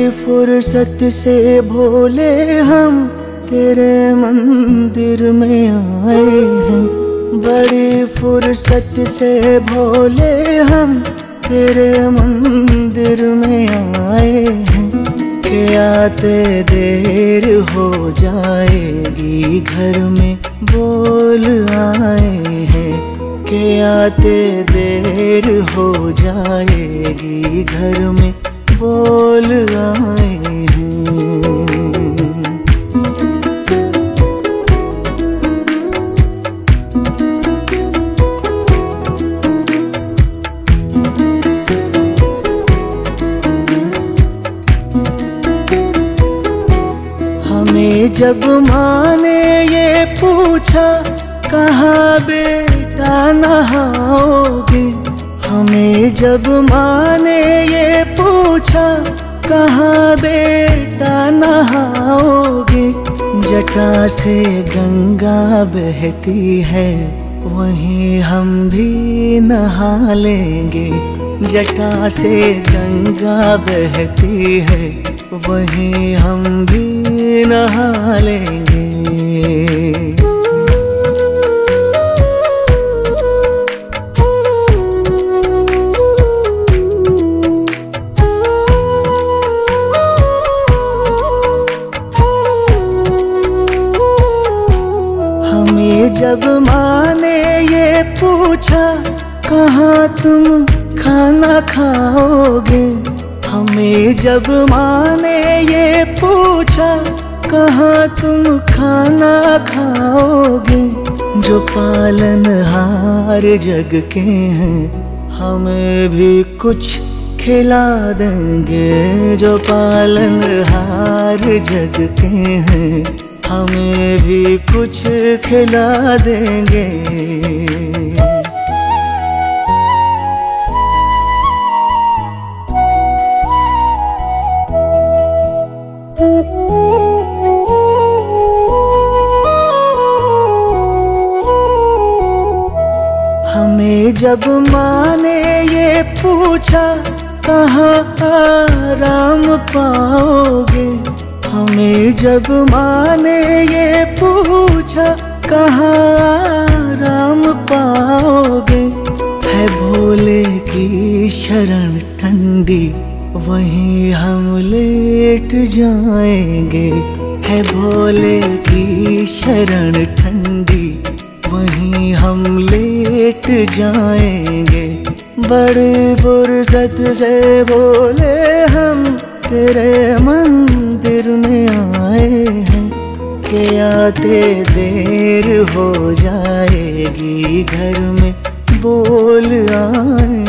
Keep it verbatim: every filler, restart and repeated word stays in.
फुर्सत से भोले हम तेरे मंदिर में आए हैं। बड़ी फुर्सत से भोले हम तेरे मंदिर में आए हैं। के आते देर हो जाएगी घर में बोल आए हैं। के आते देर हो जाएगी घर में बोल आए हैं। हमें जब माँ ने ये पूछा कहाँ बेटा नहाओगे, हमें जब माँ ने ये पूछा कहाँ बेटा नहाओगे। जटा से गंगा बहती है वहीं हम भी नहा लेंगे। जटा से गंगा बहती है वहीं हम भी नहा लेंगे। हमें जब माँ ने ये पूछा कहाँ तुम खाना खाओगे, हमें जब माँ ने ये पूछा कहाँ तुम खाना खाओगे। जो पालनहार जग के हैं हमें भी कुछ खिला देंगे। जो पालनहार जग के हैं हमें भी कुछ खिला देंगे। हमें जब माँ ने ये पूछा कहाँ आराम पाओगे, हमें जब माँ ने ये पूछा कहाँ आराम पाओगे। है भोले की शरण ठंडी वहीं हम लेट जाएंगे। है भोले की शरण ठंडी वहीं हम लेट जाएंगे। बड़ी फुर्सत से बोले हम तेरे मंदिर में आए हैं। के आते देर हो जाएगी घर में बोल आए।